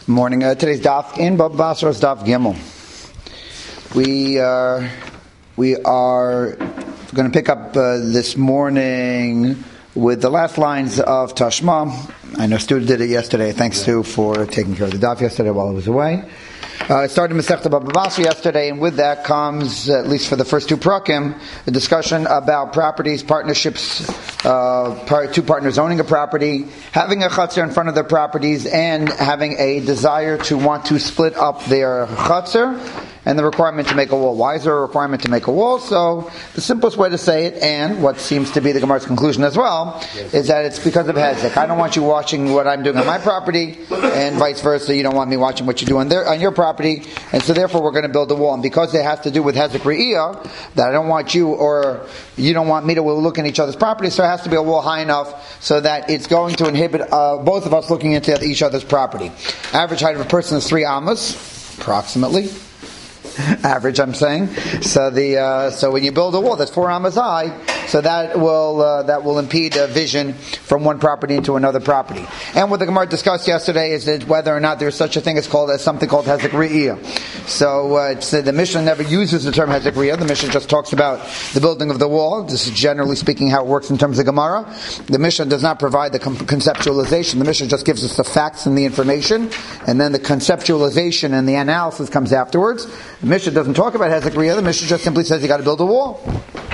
Morning. Today's daf in Baba Basra's daf Gimel. We are going to pick up this morning with the last lines of Tashma. I know Stu did it yesterday. Thanks, Stu, for taking care of the daf yesterday while I was away. It started Masechta Baba Basra yesterday, and with that comes, at least for the first two prakim, a discussion about properties, partnerships, two partners owning a property, having a chutzner in front of their properties, and having a desire to want to split up their chutzner, and the requirement to make a wall. Why is there a requirement to make a wall? So the simplest way to say it, and what seems to be the Gemara's conclusion as well, is that it's because of hezek. I don't want you watching what I'm doing on my property, and vice versa. You don't want me watching what you do on your property, and so therefore we're going to build a wall. And because it has to do with hezek re'iyah, that I don't want you or you don't want me to look in each other's property, so it has to be a wall high enough so that it's going to inhibit both of us looking into each other's property. Average height of a person is 3 amas, approximately. Average, I'm saying. So when you build a wall that's 4 amas high, so that will impede vision from one property into another property. And what the Gemara discussed yesterday is that whether or not there's such a thing as something called hezek re'iyah. So the Mishnah never uses the term hezek re'iyah. The Mishnah just talks about the building of the wall. This is generally speaking how it works in terms of Gemara. The Mishnah does not provide the conceptualization. The Mishnah just gives us the facts and the information, and then the conceptualization and the analysis comes afterwards. The Mishnah doesn't talk about hezek re'iyah. The Mishnah just simply says you got to build a wall.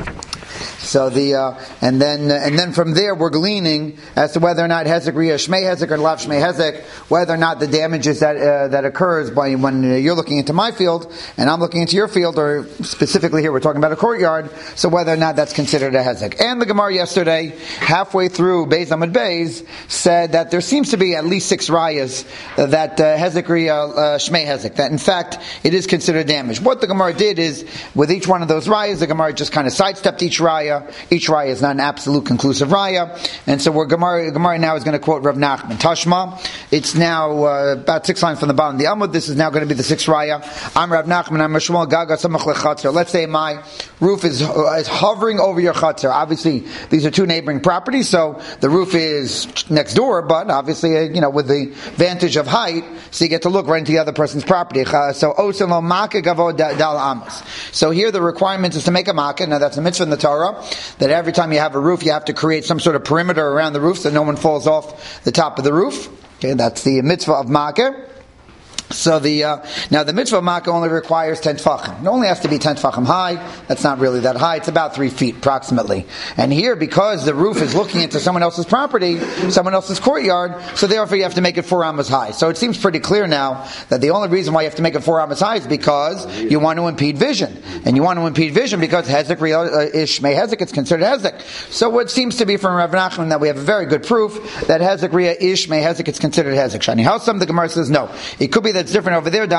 So and then from there we're gleaning as to whether or not hezek re'iyah shmei hezek or lav shmei hezek, whether or not the damages that occurs when you're looking into my field and I'm looking into your field, or specifically here we're talking about a courtyard. So whether or not that's considered a hezek. And the Gemara yesterday, halfway through Beis Amud Beis, said that there seems to be at least 6 rayas that hezek re'iyah shmei hezek, that in fact it is considered damage. What the Gemara did is, with each one of those rayas, the Gemara just kind of sidestepped each raya. Each raya is not an absolute conclusive raya, and so Gemara now is going to quote Rav Nachman Tashma. It's now about 6 lines from the bottom of the Amud. This is now going to be the 6th raya. I'm Rav Nachman. I'm Shmuel Gaga Samach leChatzer. Let's say my roof is hovering over your Chatzer. Obviously, these are 2 neighboring properties, so the roof is next door, but obviously, with the vantage of height, so you get to look right into the other person's property. So Osen lo makeh gavo dal amos. So here the requirement is to make a makeh. Now that's a mitzvah in the Torah, that every time you have a roof, you have to create some sort of perimeter around the roof so no one falls off the top of the roof. Okay, that's the mitzvah of makeh. So now the mitzvah of makeh only requires 10 tefachim. It only has to be 10 tefachim high. That's not really that high. It's about 3 feet approximately. And here, because the roof is looking into someone else's property, someone else's courtyard, so therefore you have to make it 4 amas high. So it seems pretty clear now that the only reason why you have to make it 4 amas high is because you want to impede vision. And you want to impede vision because hezek re'iyah ish shmei hezek, it's considered hezek. So what seems to be from Rav Nachman that we have a very good proof that hezek re'iyah ish shmei hezek, it's considered hezek. Shani Hausam, the Gemara says no. It could be that it's different over there.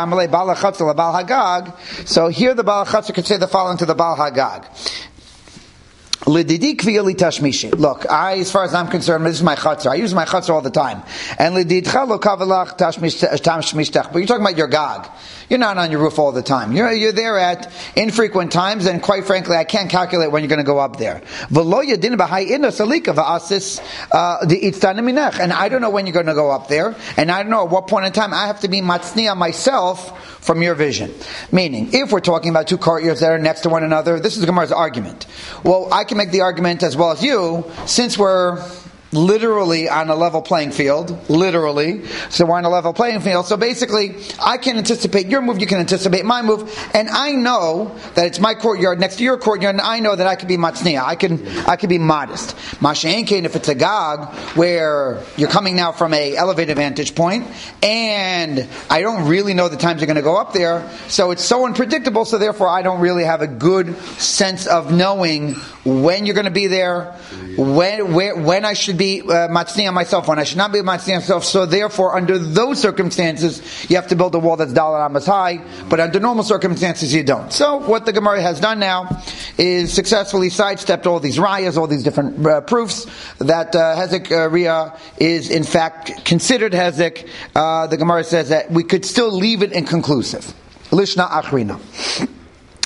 So here the Baal HaChatzer could say the following to the Baal HaGag. Look, as far as I'm concerned, this is my chutzner. I use my chutzner all the time. And but you're talking about your gag. You're not on your roof all the time. You're there at infrequent times, and quite frankly, I can't calculate when you're going to go up there. And I don't know when you're going to go up there, and I don't know at what point in time I have to be matzniya myself from your vision. Meaning, if we're talking about 2 courtyards that are next to one another, this is Gemara's argument. Well, I can make the argument as well as you, since we're literally on a level playing field, literally. So we're on a level playing field. So basically, I can anticipate your move, you can anticipate my move, and I know that it's my courtyard next to your courtyard, and I know that I can be matzniya. I can be modest. Masha'enkein, if it's a gag where you're coming now from a elevated vantage point, and I don't really know the times you're going to go up there, so it's so unpredictable, so therefore I don't really have a good sense of knowing when you're going to be there, when I should be matzniya myself, when I should not be matzniya myself. So therefore, under those circumstances, you have to build a wall that's dalet amas high, but under normal circumstances, you don't. So what the Gemara has done now is successfully sidestepped all these rayas, all these different proofs that hezek re'iyah is in fact considered hezek. The Gemara says that we could still leave it inconclusive. Lishna achrina.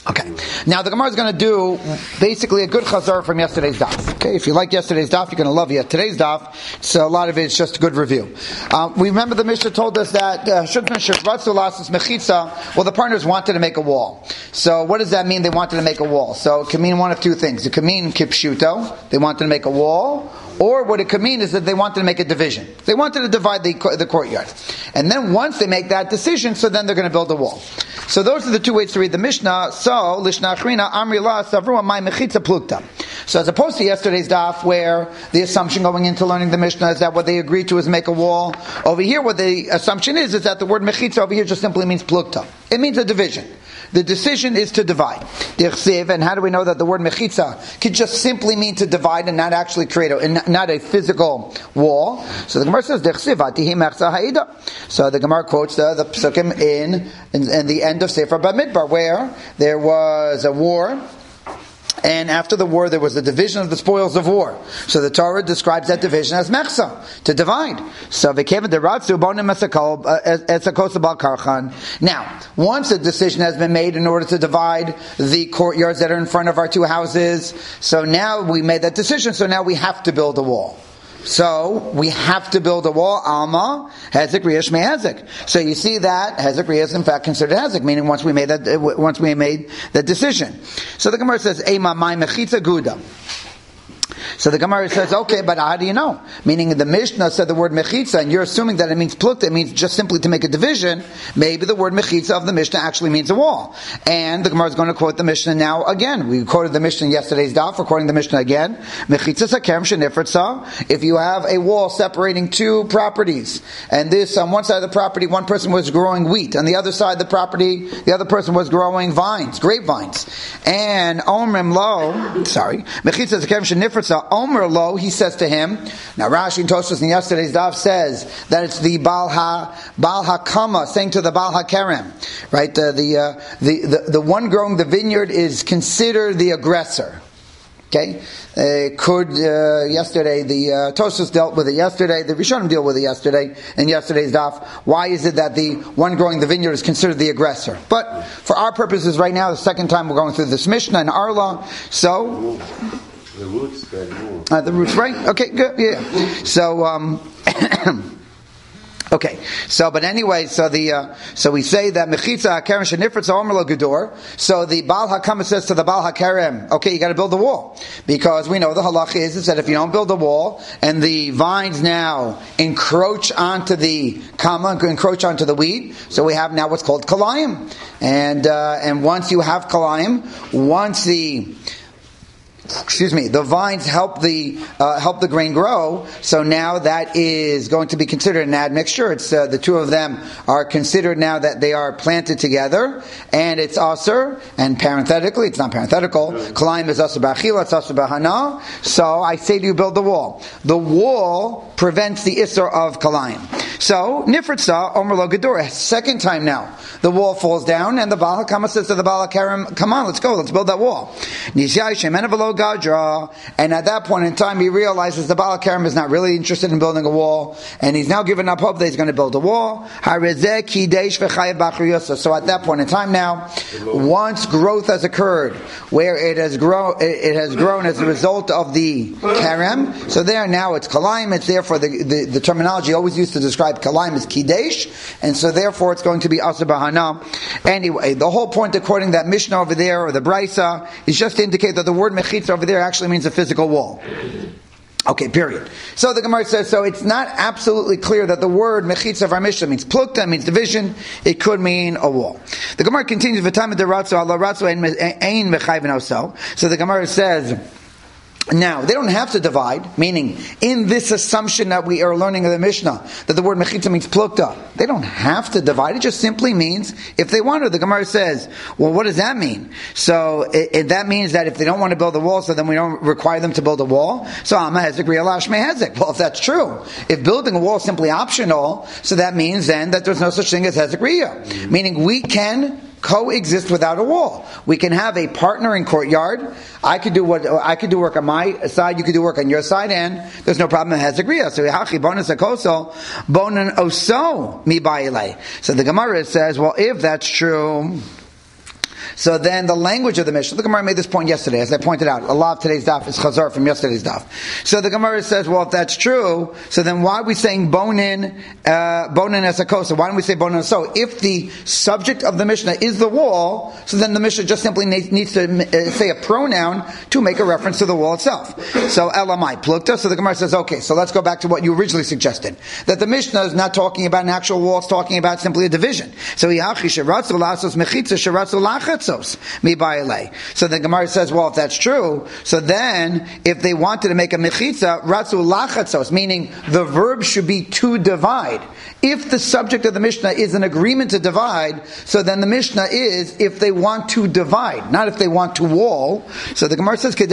Okay. Now the Gemara is going to do basically a good chazar from yesterday's daf. Okay, if you like yesterday's daf, you're going to love today's daf. So a lot of it's just a good review. We remember the Mishnah told us that well, the partners wanted to make a wall. So what does that mean? They wanted to make a wall. So it can mean one of two things. It could mean kipshuto. They wanted to make a wall. Or what it could mean is that they wanted to make a division. They wanted to divide the courtyard. And then once they make that decision, so then they're going to build a wall. So those are the two ways to read the Mishnah. So, Lishnachrina, Amrila, Savrua, Mai Mechitza Plukta. So as opposed to yesterday's daf, where the assumption going into learning the Mishnah is that what they agreed to is make a wall. Over here, what the assumption is that the word Mechitza over here just simply means Plukta. It means a division. The decision is to divide. And how do we know that the word mechitza could just simply mean to divide and not actually create not a physical wall? So the Gemara says, so the Gemara quotes the psukim in the end of Sefer Bamidbar, where there was a war. And after the war, there was a division of the spoils of war. So the Torah describes that division as mechsa, to divide. So now, once a decision has been made in order to divide the courtyards that are in front of our two houses, so now we made that decision, so now we have to build a wall. So we have to build a wall. Alma hezek riyash me hezek. So you see that hezek riyash is in fact considered hezek, meaning once we made that decision. So the Gemara says, "Ema my mechitza guda." So the Gemara says, okay, but how do you know? Meaning the Mishnah said the word mechitza, and you're assuming that it means plukta, it means just simply to make a division. Maybe the word mechitza of the Mishnah actually means a wall. And the Gemara is going to quote the Mishnah now again. We quoted the Mishnah in yesterday's daf, we're quoting the Mishnah again. Mechitza sakerem shenifritza. If you have a wall separating two properties, and this, on one side of the property, one person was growing wheat, on the other side of the property, the other person was growing vines, grapevines. And omrim lo, mechitza sakerem shenifritza, Omer lo, he says to him. Now Rashi and Tosfos in yesterday's daf says that it's the Baal HaKama saying to the Baal HaKerem, right? The one growing the vineyard is considered the aggressor. Okay, yesterday the Tosfos dealt with it yesterday. The Rishonim deal with it yesterday in yesterday's daf. Why is it that the one growing the vineyard is considered the aggressor? But for our purposes right now, the second time we're going through this Mishnah in Arla, so. The roots, the roots, right? Okay, good, yeah. So, okay. So, but anyway, so we say that mechitza hakerem shenifritza omer lo gedor. So the Baal HaKama says to the Baal HaKerem, okay, you got to build a wall, because we know the halacha is that if you don't build a wall and the vines now encroach onto the kama, encroach onto the wheat, so we have now what's called kalayim, and once you have kalayim, once the vines help the grain grow. So now that is going to be considered an admixture. It's the two of them are considered now that they are planted together, and it's aser. And parenthetically, it's not parenthetical. Kalayim is aser b'achila, it's aser b'hana. So I say to you, build the wall. The wall prevents the isser of kalayim. So nifritza omer lo gedor. Second time now, the wall falls down, and the Baal HaKama says to the Baal HaKerem, "Come on, let's go, let's build that wall." And at that point in time, he realizes the Baal HaKerem is not really interested in building a wall, and he's now given up hope that he's going to build a wall. So at that point in time now, once growth has occurred, where it has grown as a result of the Kerem, so there now it's Kalayim, it's therefore the terminology always used to describe Kalayim is Kidesh, and so therefore it's going to be Asa Bahana. Anyway, the whole point according to that Mishnah over there, or the Brisa, is just to indicate that the word Mechitza over there actually means a physical wall. Okay, period. So the Gemara says, so it's not absolutely clear that the word mechitza of our Mishnah means plukta, means division. It could mean a wall. The Gemara continues, v'tamid deratzu ala ratzu ein mechayven oso. So the Gemara says, now, they don't have to divide, meaning in this assumption that we are learning of the Mishnah, that the word mechitza means plukta, they don't have to divide. It just simply means, if they want to, the Gemara says, well, what does that mean? So, that means that if they don't want to build a wall, so then we don't require them to build a wall. So, Amma hezek ri'alash me hezek. Well, if that's true, if building a wall is simply optional, so that means then that there's no such thing as hezek ri'ah. Meaning we can coexist without a wall. We can have a partner in courtyard. I could do work on my side, you could do work on your side, and there's no problem. It has agreed. So hachi bonus akosol bonan oso mi ba'ilei. So the Gemara says, well, if that's true, So then the language of the Mishnah, the Gemara made this point yesterday, as I pointed out. A lot of today's daf is chazar from yesterday's daf. So the Gemara says, well, if that's true, so then why are we saying bonin as a kosa? Why don't we say bonin so? If the subject of the Mishnah is the wall, so then the Mishnah just simply needs to say a pronoun to make a reference to the wall itself. So elamai plukta. So the Gemara says, okay, so let's go back to what you originally suggested, that the Mishnah is not talking about an actual wall; it's talking about simply a division. So so the Gemara says, well, if that's true, so then if they wanted to make a mechitza, ratzu lachatzos, meaning the verb should be to divide. If the subject of the Mishnah is an agreement to divide, so then the Mishnah is if they want to divide, not if they want to wall. So the Gemara says, so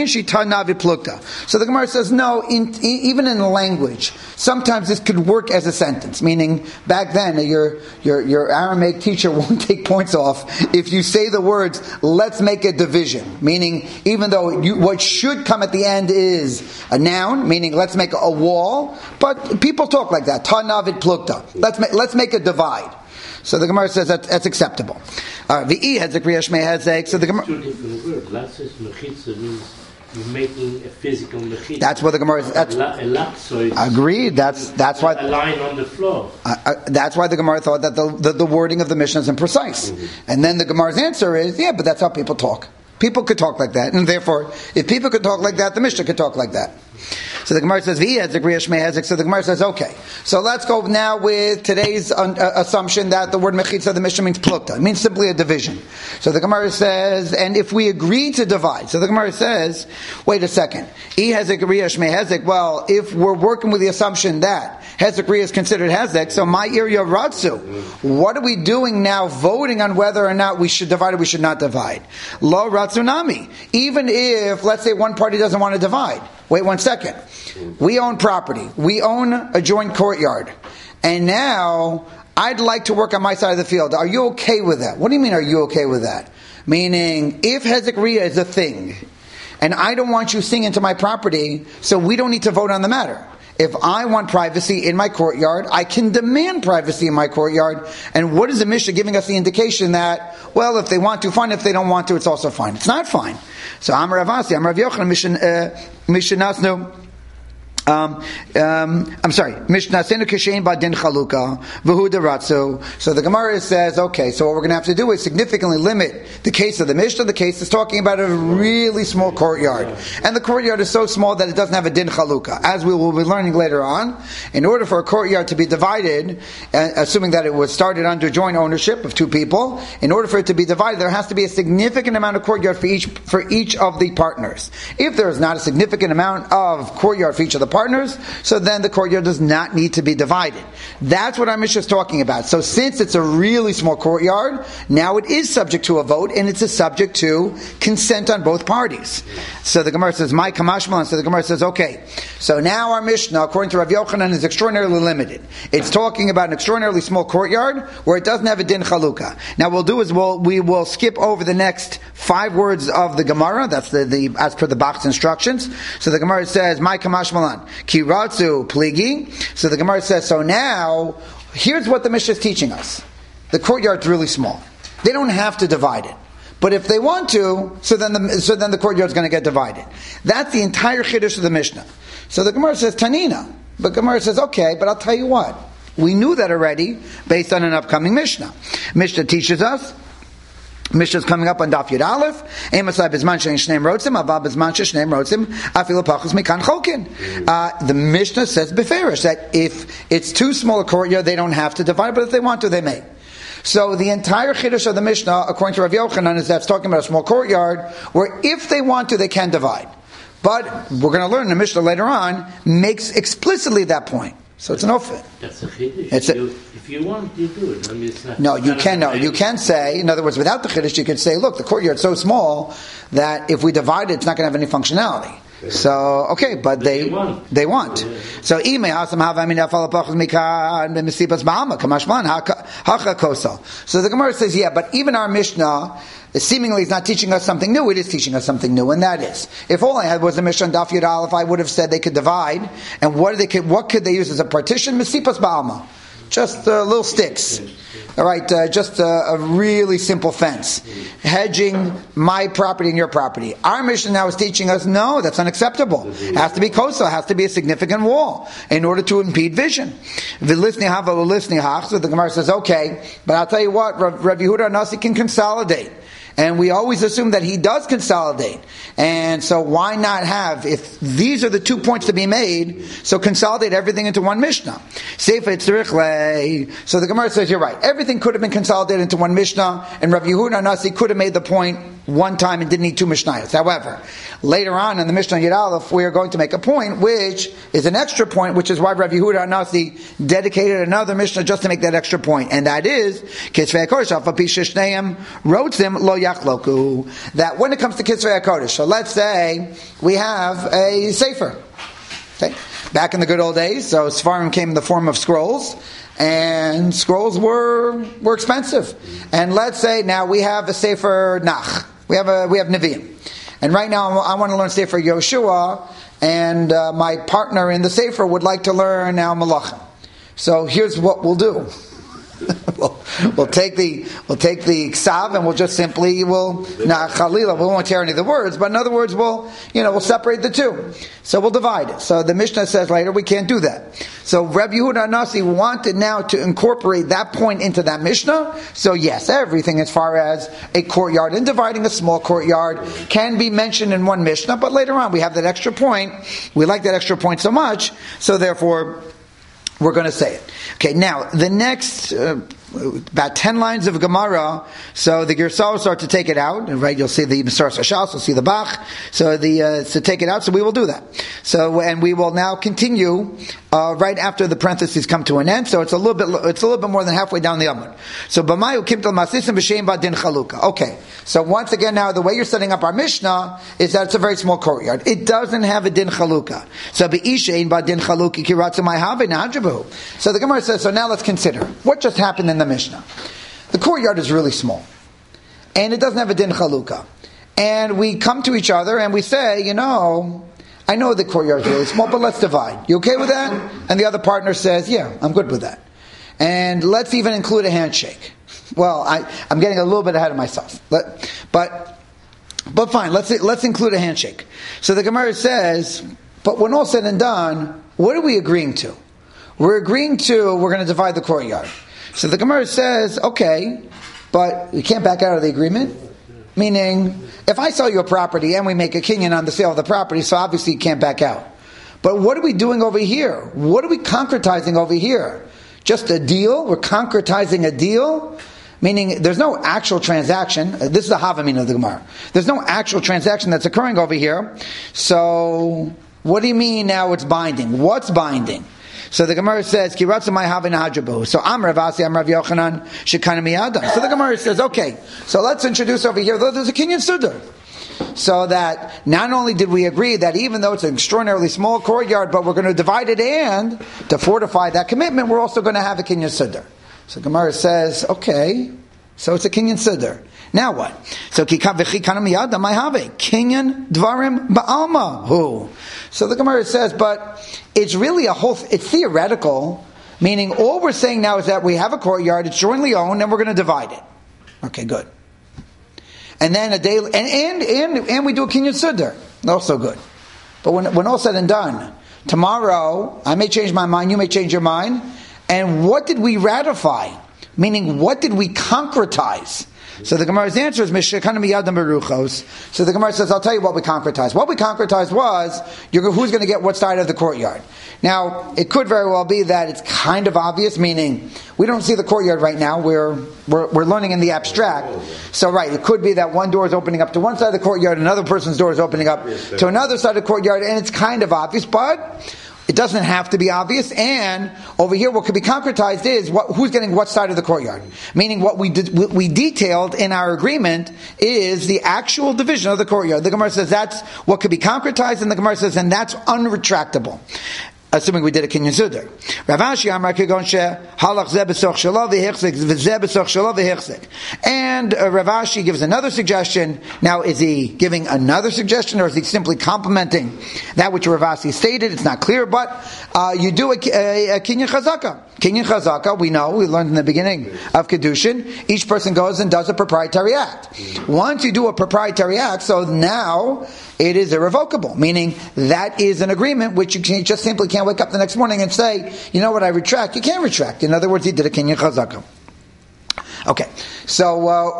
the Gemara says, no, even in language, sometimes this could work as a sentence, meaning back then your Aramaic teacher won't take points off if you say the words, let's make a division, meaning even though what should come at the end is a noun, meaning let's make a wall, but people talk like that, Tanavid plukta. Let's make a divide. So the Gemara says that's acceptable. V'i hezek riyashmei hezek. So the Gemara. Two different words. Latsis mechitza means you're making a physical mechitza. That's what the Gemara is. Agreed. That's why a line on the floor. That's why the Gemara thought that the wording of the Mishnah is imprecise. Mm-hmm. And then the Gemara's answer is, yeah, but that's how people talk. People could talk like that, and therefore, if people could talk like that, the Mishnah could talk like that. So the Gemara says, so the Gemara says, okay. So let's go now with today's assumption that the word mechitza, the Mishnah means plukta. It means simply a division. So the Gemara says, and if we agree to divide, so the Gemara says, wait a second. Well, if we're working with the assumption that hezek is considered hezek, so my area ratzu. What are we doing now voting on whether or not we should divide or we should not divide? Lo ratzu nami. Even if, let's say one party doesn't want to divide. Wait 1 second. We own property. We own a joint courtyard. And now, I'd like to work on my side of the field. Are you okay with that? What do you mean, are you okay with that? Meaning, if hezek is a thing, and I don't want you seeing into my property, so we don't need to vote on the matter. If I want privacy in my courtyard, I can demand privacy in my courtyard. And what is the Mishnah giving us the indication that, well, if they want to, fine. If they don't want to, it's also fine. It's not fine. So Amar Avasi, Amar Rav Yochanan, Mishnasnu. I'm sorry. Mishnah Senu Kishain Badin Chaluka V'hu Deratzu. So the Gemara says, okay, so what we're going to have to do is significantly limit the case of the Mishnah. The case is talking about a really small courtyard, and the courtyard is so small that it doesn't have a din chaluka. As we will be learning later on, in order for a courtyard to be divided, assuming that it was started under joint ownership of two people, in order for it to be divided, there has to be a significant amount of courtyard for each of the partners. If there is not a significant amount of courtyard for each of the partners, so then the courtyard does not need to be divided. That's what our Mishnah is talking about. So since it's a really small courtyard, now it is subject to a vote, and it's a subject to consent on both parties. So the Gemara says, "My kamashmalan." So the Gemara says, "Okay." So now our Mishnah, according to Rav Yochanan, is extraordinarily limited. It's talking about an extraordinarily small courtyard where it doesn't have a din chaluka. Now we will skip over the next 5 words of the Gemara. That's the as per the Bach's instructions. So the Gemara says, "My kamashmalan." Kiratzu pligi. So the Gemara says, so now, here's what the Mishnah is teaching us. The courtyard's really small. They don't have to divide it. But if they want to, so then the courtyard's going to get divided. That's the entire chiddush of the Mishnah. So the Gemara says, Tanina. But Gemara says, okay, but I'll tell you what. We knew that already, based on an upcoming Mishnah. Mishnah teaches us, Mishnah is coming up on Daf Yud Aleph. The Mishnah says beferish that if it's too small a courtyard, they don't have to divide, but if they want to, they may. So the entire chiddush of the Mishnah, according to Rav Yochanan, is that's talking about a small courtyard where if they want to, they can divide. But we're going to learn the Mishnah later on makes explicitly that point. So it's an offer. That's a chiddush. If you want, you do it. I mean, it's not. No, you can. No, you can say. In other words, without the chiddush, you can say, "Look, the courtyard's so small that if we divide it, it's not going to have any functionality." So okay, but they want. Yeah. So So the Gemara says, yeah, but even our Mishnah seemingly is not teaching us something new. It is teaching us something new, and that is, if all I had was a Mishnah on Daf Yud Aleph, I would have said they could divide. And what could they use as a partition? Mesipas ba'alma. just little sticks. All right, just a really simple fence, hedging my property and your property. Our Mishnah now is teaching us, no, that's unacceptable. It has to be kosel, it has to be a significant wall in order to impede vision. So the Gemara says, okay, but I'll tell you what, Rav Yehuda Nasi can consolidate. And we always assume that he does consolidate. And so why not have, if these are the 2 points to be made, so consolidate everything into one Mishnah. So the Gemara says, you're right. Everything could have been consolidated into one Mishnah, and Rav Yehuda Nasi could have made the point one time and didn't need 2 Mishnayos. However, later on in the Mishnah Yud Aleph, we are going to make a point, which is an extra point, which is why Rav Yehuda Nasi dedicated another Mishnah just to make that extra point. And that is, that when it comes to Kitzvei HaKodesh, so let's say we have a sefer. Okay. Back in the good old days, so Sfarim came in the form of scrolls, and scrolls were expensive. And let's say now we have a sefer Nach. We have Nevi'im. And right now I want to learn sefer Yoshua, and my partner in the sefer would like to learn now Malachim. So here's what we'll do. We'll take the ksav and we'll just simply chalila. We won't tear any of the words, but in other words, we'll separate the two. So we'll divide it. So the Mishnah says later we can't do that. So Rabbi Yehuda Nasi wanted now to incorporate that point into that Mishnah. So yes, everything as far as a courtyard and dividing a small courtyard can be mentioned in one Mishnah, but later on we have that extra point. We like that extra point so much, so therefore we're going to say it. Okay, now the next about 10 lines of Gemara. So the Girsah start to take it out, right? You'll see the Mesaras Hashas, you'll see the Bach. So to take it out. So we will do that. So and we will now continue right after the parentheses come to an end. So it's a little bit more than halfway down the Amud. So B'mayu Kimtel Masisim B'Shem Ba'Din Chaluka. Okay. So once again, now the way you're setting up our Mishnah is that it's a very small courtyard. It doesn't have a Din Chaluka. So B'Ishein Ba'Din Chaluka Kiratzimai Have Nahajabu. So the Gemara says. So now let's consider what just happened in the Mishnah. The courtyard is really small, and it doesn't have a din chalukah. And we come to each other and we say, I know the courtyard is really small, but let's divide. You okay with that? And the other partner says, yeah, I'm good with that. And let's even include a handshake. Well, I'm getting a little bit ahead of myself, but fine. Let's include a handshake. So the Gemara says, but when all said and done, what are we agreeing to? We're agreeing to, we're going to divide the courtyard. So the Gemara says, okay, but we can't back out of the agreement. Meaning, if I sell you a property and we make a kinyan on the sale of the property, so obviously you can't back out. But what are we doing over here? What are we concretizing over here? Just a deal? We're concretizing a deal? Meaning, there's no actual transaction. This is the Havamin of the Gemara. There's no actual transaction that's occurring over here. So, what do you mean now it's binding? What's binding? So the Gemara says, "Kiratzimai havin hajabu." So I'm Rav Asi, I'm Rav Yochanan, shekana miyadam. So the Gemara says, okay, so let's introduce over here. There's a kinyan sudar, so that not only did we agree that even though it's an extraordinarily small courtyard, but we're going to divide it, and to fortify that commitment, we're also going to have a kinyan sudar. So Gemara says, okay, so it's a kinyan sudar. Now what? So kinyan dvarim ba'alma hu. So the Gemara says, but it's really it's theoretical, meaning all we're saying now is that we have a courtyard, it's jointly owned, and we're going to divide it. Okay, good. And then a day, and we do a kinyan sudar, also good. But when all said and done, tomorrow I may change my mind, you may change your mind, and what did we ratify? Meaning, what did we concretize? So the Gemara's answer is Mishkan Miyadam Beruchos. So the Gemara says, I'll tell you what we concretized. What we concretized was who's going to get what side of the courtyard. Now, it could very well be that it's kind of obvious, meaning we don't see the courtyard right now. We're learning in the abstract. So right, it could be that one door is opening up to one side of the courtyard, another person's door is opening up to another side of the courtyard, and it's kind of obvious, but it doesn't have to be obvious. And over here, what could be concretized is who's getting what side of the courtyard. Meaning, what we detailed in our agreement is the actual division of the courtyard. The Gemara says that's what could be concretized, and the Gemara says, and that's unretractable. Assuming we did a kinyan sudar. Rav Ashi Amar Kigon she halach zeh b'soch shelo v'hichzik v'zeh b'soch shelo v'hichzik. And Rav Ashi gives another suggestion. Now, is he giving another suggestion, or is he simply complimenting that which Rav Ashi stated? It's not clear, but you do a kinyan chazaka. Kinyan Chazaka, we learned in the beginning of Kedushin, each person goes and does a proprietary act. Once you do a proprietary act, so now it is irrevocable, meaning that is an agreement which you just simply can't wake up the next morning and say, you know what, I retract. You can't retract. In other words, he did a Kinyan Chazaka. Okay, so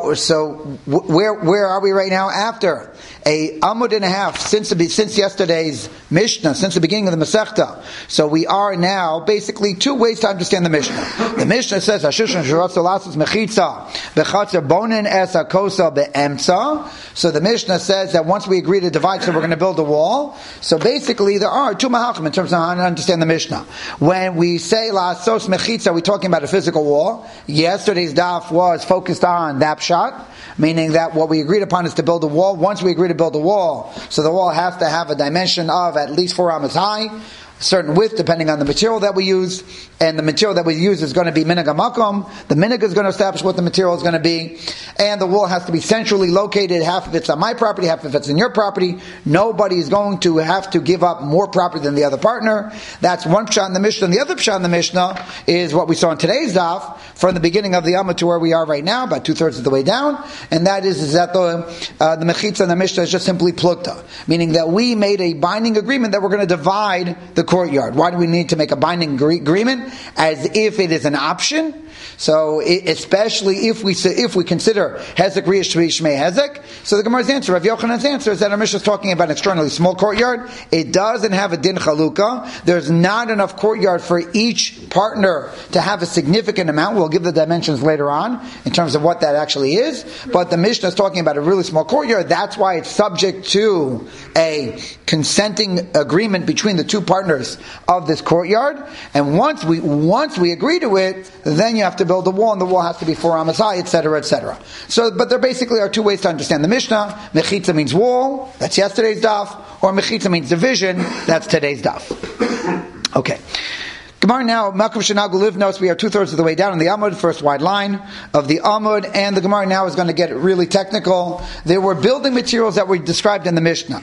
where are we right now? After a amud and a half since yesterday's Mishnah, since the beginning of the Masechta. So we are now basically two ways to understand the Mishnah. The Mishnah says Hashushan Shiratzah Lasas Mechitza Bechatzer Bonin Esa Kosa Be'emtza. So the Mishnah says that once we agree to divide, so we're going to build a wall. So basically there are two mahachim in terms of how to understand the Mishnah. When we say Lasos Mechitza, we're talking about a physical wall. Yesterday's daf was focused on that pshat, meaning that what we agreed upon is to build a wall. Once we agree to build a wall, so the wall has to have a dimension of at least 4 amas high, a certain width depending on the material that we use, and the material that we use is going to be minhag makom. The minhag is going to establish what the material is going to be, and the wall has to be centrally located. Half of it's on my property, half of it's on your property. Nobody is going to have to give up more property than the other partner. That's one pshat in the Mishnah. And the other pshat in the Mishnah is what we saw in today's daf, from the beginning of the Amud to where we are right now, about 2/3 of the way down, and that is that the mechitza in the Mishnah is just simply plukta, meaning that we made a binding agreement that we're going to divide the courtyard. Why do we need to make a binding agreement? As if it is an option. So, especially if we consider Hezek Riyash Shmei Hezek. So the Gemara's answer, Rav Yochanan's answer, is that our Mishnah is talking about an extraordinarily small courtyard. It doesn't have a din chalukah. There's not enough courtyard for each partner to have a significant amount. We'll give the dimensions later on in terms of what that actually is. But the Mishnah is talking about a really small courtyard. That's why it's subject to a consenting agreement between the two partners of this courtyard. And once we agree to it, then you have to build a wall, and the wall has to be 4 amas high, etc., etc. So, but there basically are two ways to understand the Mishnah. Mechitza means wall, that's yesterday's daf, or mechitza means division, that's today's daf. Okay. Gemara now, Malkum Shanagu Livnos, we are 2/3 of the way down in the Amud, first wide line of the Amud, and the Gemara now is going to get really technical. There were building materials that were described in the Mishnah.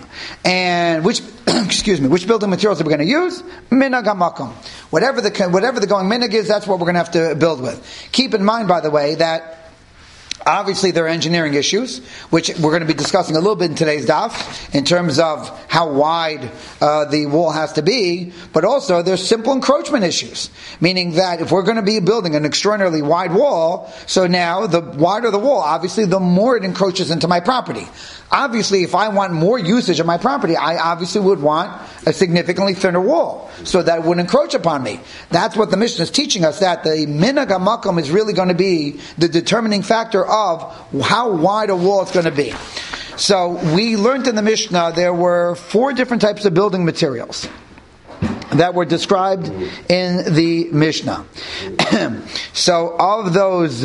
And which building materials are we going to use? Minhag HaMakom. Whatever the going minhag is, that's what we're going to have to build with. Keep in mind, by the way, that obviously there are engineering issues, which we're going to be discussing a little bit in today's daf, in terms of how wide the wall has to be, but also there's simple encroachment issues, meaning that if we're going to be building an extraordinarily wide wall, so now the wider the wall, obviously the more it encroaches into my property. Obviously, if I want more usage of my property, I obviously would want a significantly thinner wall, so that it wouldn't encroach upon me. That's what the Mishnah is teaching us, that the minhag hamakom is really going to be the determining factor of how wide a wall it's going to be. So we learned in the Mishnah there were 4 different types of building materials that were described in the Mishnah. So of those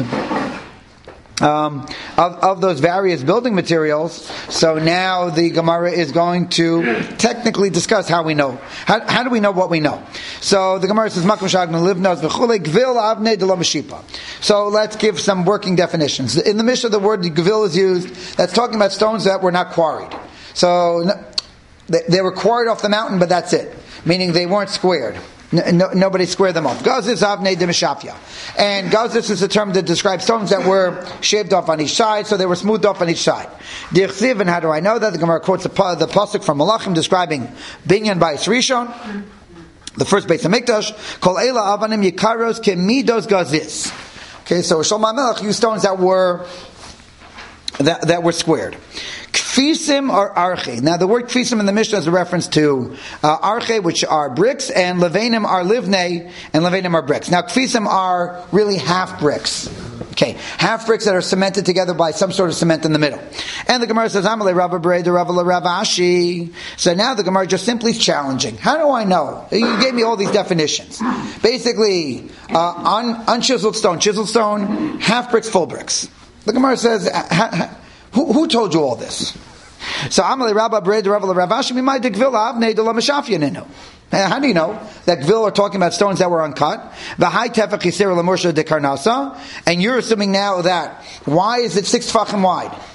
various building materials, so now the Gemara is going to technically discuss how we know. How do we know what we know? So the Gemara says, Makom Shagnu Livnos v'chulei Gvil Avnei de lo Meshipa. So let's give some working definitions. In the Mishnah, the word Gvil is used, that's talking about stones that were not quarried. So they were quarried off the mountain, but that's it. Meaning they weren't squared. Nobody squared them off. Gazis avnei de meshafia. And gazis is a term that describes stones that were shaved off on each side, so they were smoothed off on each side. Dichsiv, and how do I know that? The Gemara quotes the pasuk from Malachim describing Binyan Bayis Rishon, the first Beis Hamikdash, Kol Eila Avanim Yikaros Kemidos Gazis. Okay, so Shlomo HaMelech used stones that were squared. Kfisim or arche. Now the word kfisim in the Mishnah is a reference to arche, which are bricks, and levanim are livnei, and levanim are bricks. Now kfisim are really half bricks. Okay, half bricks that are cemented together by some sort of cement in the middle. And the Gemara says, Amalei Rabba Breda Rabba Ravashi. So now the Gemara just simply is challenging. How do I know? You gave me all these definitions. Basically, unchiseled stone, half bricks, full bricks. The Gemara says, who told you all this? So Amalei Rabba Breda Rabba Ravashi Mimai de Gvil Avnei de lo Meshafia Ninu. How do you know that Gvil are talking about stones that were uncut? V'hai tefach yisera l'morsha de karnasa. And you're assuming now that, why is it 6 tefachim wide?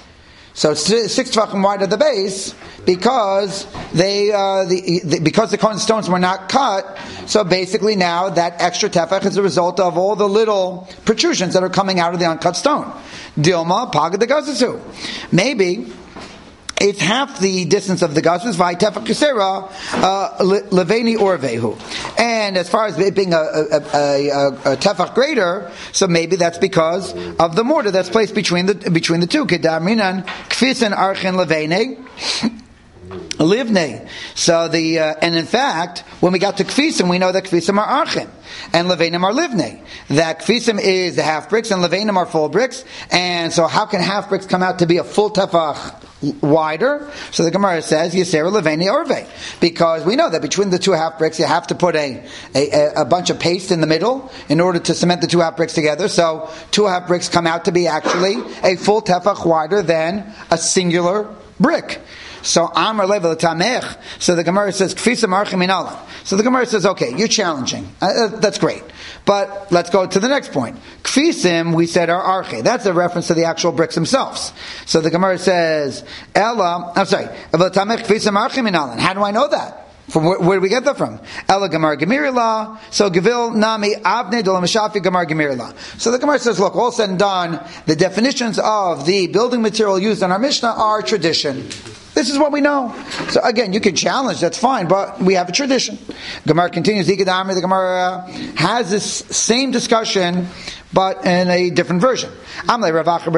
So 6 tefachim wide at the base because because the cornerstones were not cut. So basically now that extra tefach is a result of all the little protrusions that are coming out of the uncut stone. Dilma pagad the gazasu. Maybe it's half the distance of the gazes, vai tefach kisera leveni orvehu. And as far as it being a tefach greater, so maybe that's because of the mortar that's placed between the two. Kedaminan kfisin archin levene livne. So and in fact, when we got to kfisim, we know that kfisim are archin and levenim are livne. That kfisim is the half bricks and levenim are full bricks. And so how can half bricks come out to be a full tefach wider? So the Gemara says Yisera Leveni Orve, because we know that between the two half bricks you have to put a bunch of paste in the middle in order to cement the two half bricks together. So two half bricks come out to be actually a full tefach wider than a singular brick. So Amar Level Tamech. So the Gemara says Kfisa Marchim Minalan. So the Gemara says, okay, you're challenging. That's great. But let's go to the next point. Kfisim, we said, are arche. That's a reference to the actual bricks themselves. So the Gemara says, Ella, I'm sorry, Tamech Kfisim Marchim Minalan. How do I know that? From where do we get that from? Ella Gemara Gemirila. So Gevil Nami Avne Dolam Shafi Gemara Gemirila. So the Gemara says, look, all said and done, the definitions of the building material used in our Mishnah are tradition. This is what we know. So again, you can challenge, that's fine, but we have a tradition. Gemara continues, the Gemara has this same discussion, but in a different version. How do I know that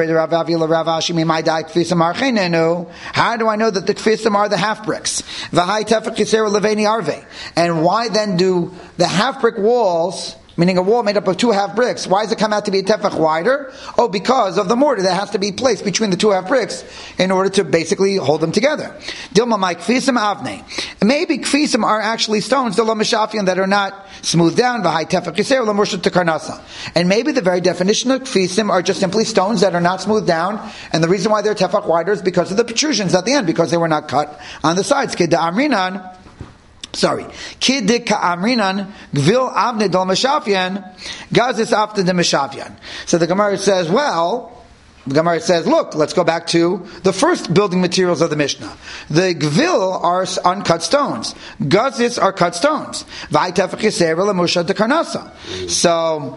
the kfisim are the half bricks? And why then do the half brick walls, meaning a wall made up of two half bricks, why does it come out to be a tefach wider? Oh, because of the mortar that has to be placed between the two half bricks in order to basically hold them together. Dilma mai kfisim avne. Maybe kfisim are actually stones, the lamashafian, that are not smoothed down. V'hai tefach kiser lamurshat tekarnasa. And maybe the very definition of kfisim are just simply stones that are not smoothed down, and the reason why they're tefach wider is because of the protrusions at the end, because they were not cut on the sides. Kid amrinan. Kid ka'amrinan gvil avne dol meshafian gazis after the meshafian. So the Gemara says, look, let's go back to the first building materials of the Mishnah. The gvil are uncut stones. Gazis are cut stones. So,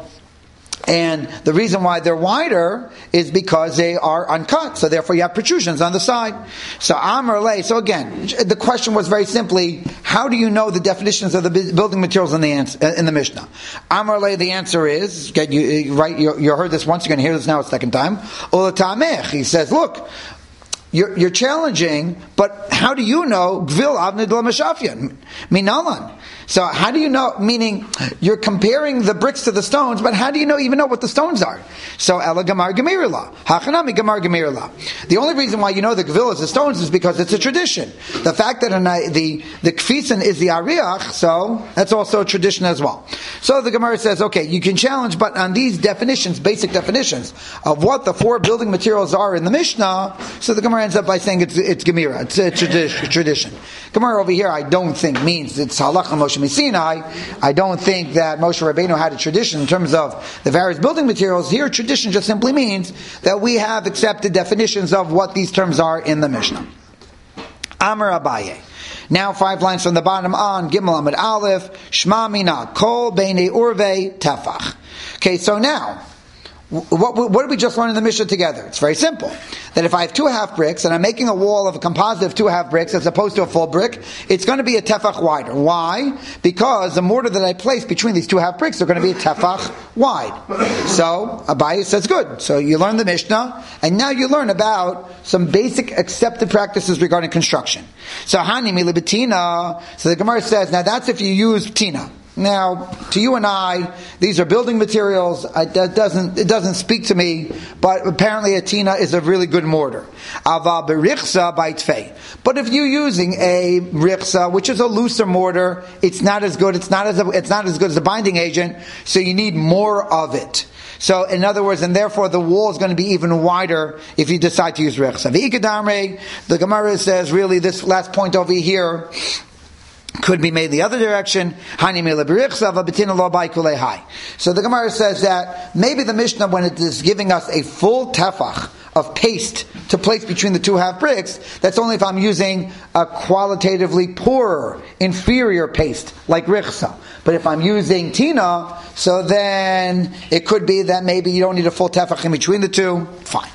and the reason why they're wider is because they are uncut, so therefore you have protrusions on the side. So Amar Le. So again, the question was very simply, how do you know the definitions of the building materials in the Mishnah? Amar Le, the answer is, you heard this once, you're going to hear this now a second time. Ulatamech, he says, look, you're challenging, but how do you know Gvil Avnei Dol Meshafian Minalan? So how do you know, meaning you're comparing the bricks to the stones, but how do you even know what the stones are? So Ela Gemar Gemirila. Hachanami Gemar Gemirila. The only reason why you know the Gvil is the stones is because it's a tradition. The fact that the Kfisin is the Ariach, so that's also a tradition as well. So the Gemara says, okay, you can challenge, but on these definitions, basic definitions of what the four building materials are in the Mishnah, so the Gemara ends up by saying it's Gemira, it's a tradition. Gemara over here, I don't think means it's Halacha Moshe Sinai. I don't think that Moshe Rabbeinu had a tradition in terms of the various building materials. Here, tradition just simply means that we have accepted definitions of what these terms are in the Mishnah. Amar Abaye. Now 5 lines from the bottom on Gimel Amud Aleph. Shma Mina Kol Beinei Urvei Tefach. Okay, so now, what did we just learn in the Mishnah together? It's very simple. That if I have 2 half bricks and I'm making a wall of a composite of 2 half bricks as opposed to a full brick, it's going to be a tefach wider. Why? Because the mortar that I place between these 2 half bricks are going to be a tefach wide. So Abaye says good. So you learn the Mishnah, and now you learn about some basic accepted practices regarding construction. So Hani Milibatina. So the Gemara says, now that's if you use tina. Now, to you and I, these are building materials. It doesn't speak to me, but apparently a tina is a really good mortar. Ava berichsa by tfei. But if you're using a richsa, which is a looser mortar, it's not as good. It's not as good as a binding agent. So you need more of it. So, in other words, and therefore the wall is going to be even wider if you decide to use richsa. The Gemara says, really, this last point over here could be made the other direction. So the Gemara says that maybe the Mishnah, when it is giving us a full tefach of paste to place between the two half bricks, that's only if I'm using a qualitatively poorer, inferior paste, like Richsa. But if I'm using Tina, so then it could be that maybe you don't need a full tefach in between the two. Fine.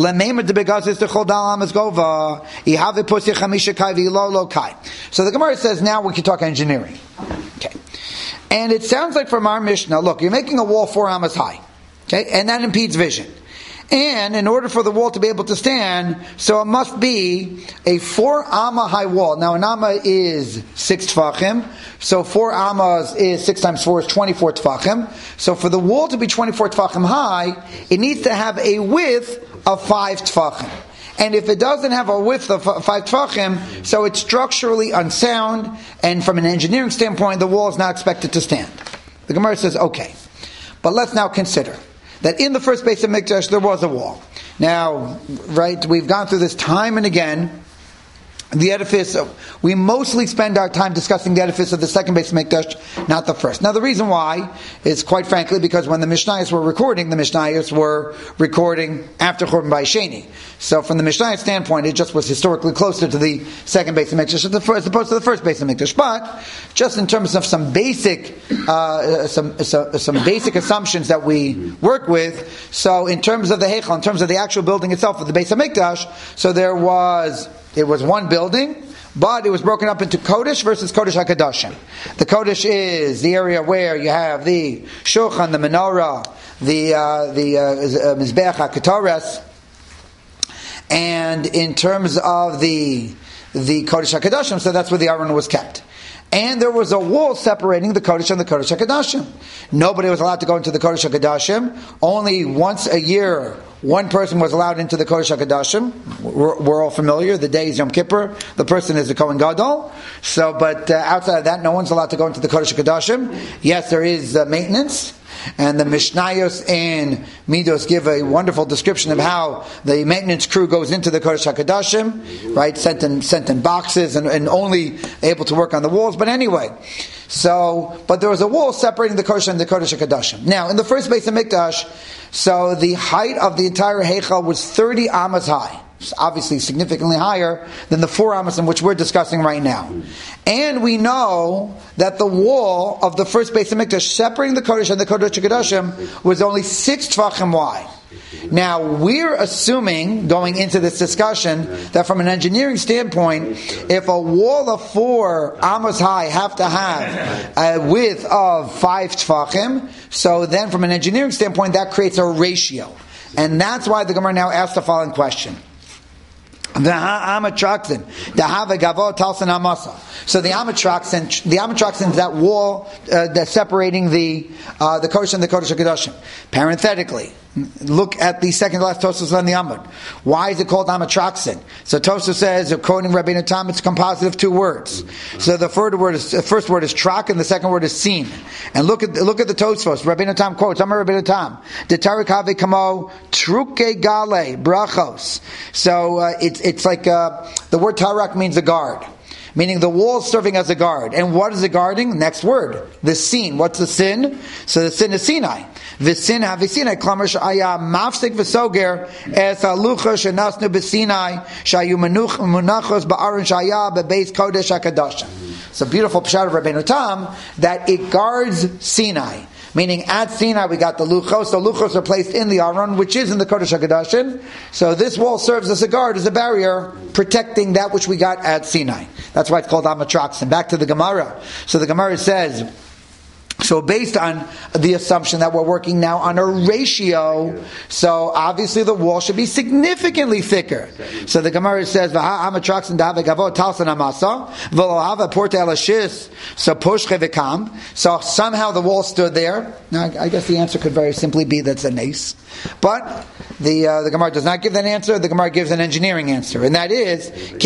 So the Gemara says now we can talk engineering. Okay. And it sounds like from our Mishnah, look, you're making a wall 4 amas high. Okay, and that impedes vision. And in order for the wall to be able to stand, so it must be a 4 amma high wall. Now an amma is 6 tfachim, so 4 ammas is 6 times 4 is 24 tfachim. So for the wall to be 24 tfachim high, it needs to have a width of 5 tfachim. And if it doesn't have a width of 5 tfachim, so it's structurally unsound, and from an engineering standpoint, the wall is not expected to stand. The Gemara says, okay, but let's now consider that in the first Beis HaMikdash there was a wall. Now, right, we've gone through this time and again. The edifice, we mostly spend our time discussing the edifice of the second Beis HaMikdash, not the first. Now the reason why is quite frankly because when the Mishnayos were recording, the Mishnayos were recording after Churban Bayis Sheni. So from the Mishnayos standpoint, it just was historically closer to the second Beis HaMikdash as opposed to the first Beis HaMikdash. But just in terms of some basic, some basic assumptions that we work with, so in terms of the Heichal, in terms of the actual building itself of the Beis HaMikdash, so it was one building, but it was broken up into Kodesh versus Kodesh HaKadoshim. The Kodesh is the area where you have the Shulchan, the Menorah, the Mizbeach HaKetores, and in terms of the Kodesh HaKadoshim, so that's where the Aron was kept. And there was a wall separating the Kodesh and the Kodesh HaKadoshim. Nobody was allowed to go into the Kodesh HaKadoshim. Only once a year, one person was allowed into the Kodesh HaKadoshim. We're all familiar. The day is Yom Kippur. The person is the Kohen Gadol. So, but outside of that, no one's allowed to go into the Kodesh HaKadoshim. Yes, there is maintenance. And the Mishnayos and Midos give a wonderful description of how the maintenance crew goes into the Kodesh HaKadoshim, right? Sent in boxes and only able to work on the walls. But anyway, but there was a wall separating the Kodesh and the Kodesh HaKadoshim. Now, in the first Beis HaMikdash, so the height of the entire Heichal was 30 amas high. It's obviously significantly higher than the 4 amas in which we're discussing right now. And we know that the wall of the first Beis HaMikdash separating the Kodesh and the Kodesh HaKadoshim was only 6 tefachim wide. Now, we're assuming, going into this discussion, that from an engineering standpoint, if a wall of 4 amas high have to have a width of 5 tefachim, so then from an engineering standpoint, that creates a ratio. And that's why the Gemara now asks the following question. So the Amatraxin is that wall that's separating the Kodesh and the Kodesh HaKadoshim. Parenthetically, look at the second last Tosfos on the Amud. Why is it called Amatraxin? So Tosfos says, according to Rabbeinu Tam, it's a composite of 2 words. So the first word is trak, and the second word is sin. And look at the Tosfos. Rabbeinu Tam quotes, Amar Rabbeinu Tam, Detarik have kamo truke gale brachos. So it's like the word tarak means a guard, meaning the wall serving as a guard. And what is it guarding? Next word, the sin. What's the sin? So the sin is Sinai. V'sin ha-v'sinai klamer sh'aya mafsik v'soger es halucha shenasnu b'sinai shayu munachos ba'aron sh'aya bebeis kodesh HaKadoshim. It's a beautiful pshat of Rabbeinu Tam that it guards Sinai. Meaning at Sinai we got the luchos. The luchos are placed in the Aron, which is in the Kodesh HaKadoshim. So this wall serves as a guard, as a barrier, protecting that which we got at Sinai. That's why it's called Amatraxin. Back to the Gemara. So the Gemara says, so based on the assumption that we're working now on a ratio, so obviously the wall should be significantly thicker. So the Gemara says, so somehow the wall stood there. Now I guess the answer could very simply be that's a nace. But the Gemara does not give that answer. The Gemara gives an engineering answer, and that is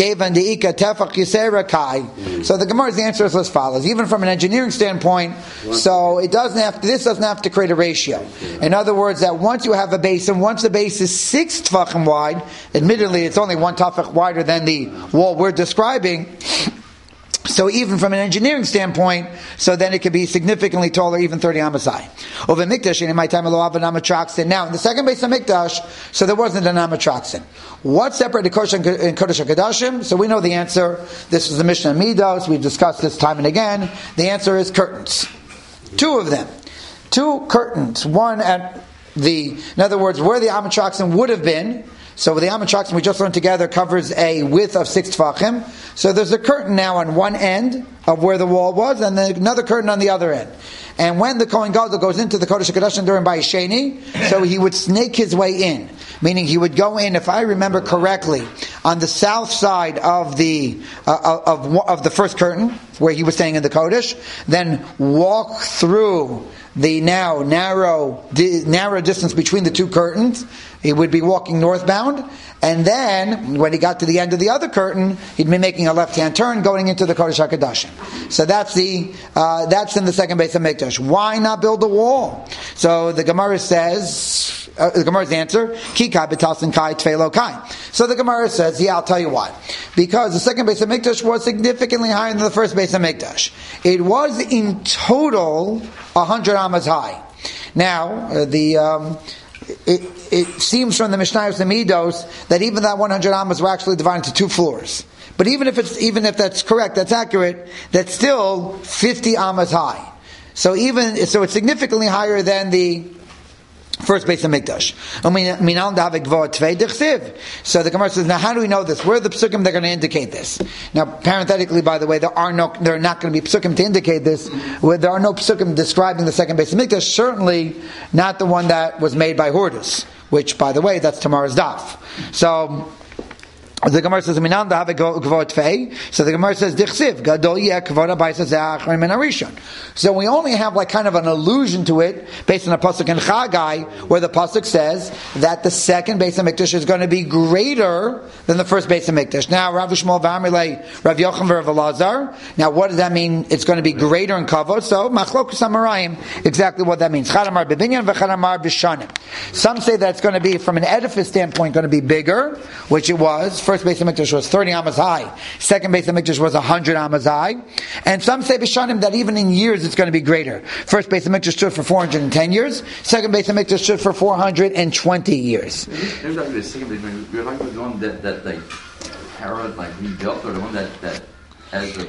so the Gemara's answer is as follows. Even from an engineering standpoint, so this doesn't have to create a ratio. In other words, that once you have a base, and once the base is 6 tefachim wide, admittedly it's only 1 tefach wider than the wall we're describing. So even from an engineering standpoint, so then it could be significantly taller, even 30 amas high. Over Mikdash, in my time, now in the second base of Mikdash, so there wasn't an amatraxin. What separated Kodesh and Kodesh HaKodashim? So we know the answer. This is the Mishnah Midos. We've discussed this time and again. The answer is curtains. 2 of them. 2 curtains. One at in other words, where the amatraxin would have been. So the amatraxin we just learned together covers a width of 6 tefachim. So there's a curtain now on one end of where the wall was, and then another curtain on the other end. And when the Kohen Gadol goes into the Kodesh HaKodashim during Bayis Sheni, so he would snake his way in. Meaning he would go in, if I remember correctly, on the south side of the first curtain, where he was staying in the Kodesh, then walk through the now narrow distance between the 2 curtains. He would be walking northbound, and then when he got to the end of the other curtain, he'd be making a left-hand turn, going into the Kodesh HaKodashim. So that's in the second base of Mikdash. Why not build a wall? So the Gemara says, the Gemara's answer, Ki kai b'talsin kai tfelo kai. So the Gemara says, yeah, I'll tell you why. Because the second base of Mikdash was significantly higher than the first base of Mikdash. It was in total 100 amas high. Now, it seems from the Mishnayos and Midos that even that 100 amas were actually divided into 2 floors. But even if that's correct, that's accurate, that's still 50 amas high. So it's significantly higher than the first base of Mikdash. So the Gemara says, now how do we know this? Where are the psukim that are going to indicate this? Now, parenthetically, by the way, there are not going to be psukim to indicate this. There are no psukim describing the second base of Mikdash. Certainly not the one that was made by Hordus, which, by the way, that's tomorrow's daf. So the Gemara says, "Minan da have gvot fei." So the Gemara says, "Dichsiv gadol yeh kvod habayis hazeh achron min harishon." So we only have like kind of an allusion to it based on a pasuk in Chagai, where the pasuk says that the second base of Mikdash is going to be greater than the first base of Mikdash. Now, Rav Shmuel v'Amrei, Rav Yochanan v'Rav Elazar. Now, what does that mean? It's going to be greater in kavod. So machlokus hamarayim, exactly what that means. Chadamar b'binyan v'chadamar b'shanim. Some say that it's going to be, from an edifice standpoint, going to be bigger, which it was. First base of Mikdash was 30 amas high. Second base of Mikdash was 100 amas high. And some say b'shanim that even in years it's going to be greater. First base of Mikdash stood for 410 years. Second base of Mikdash stood for 420 years. We're like the one that like Herod like rebuilt, or the one that Ezra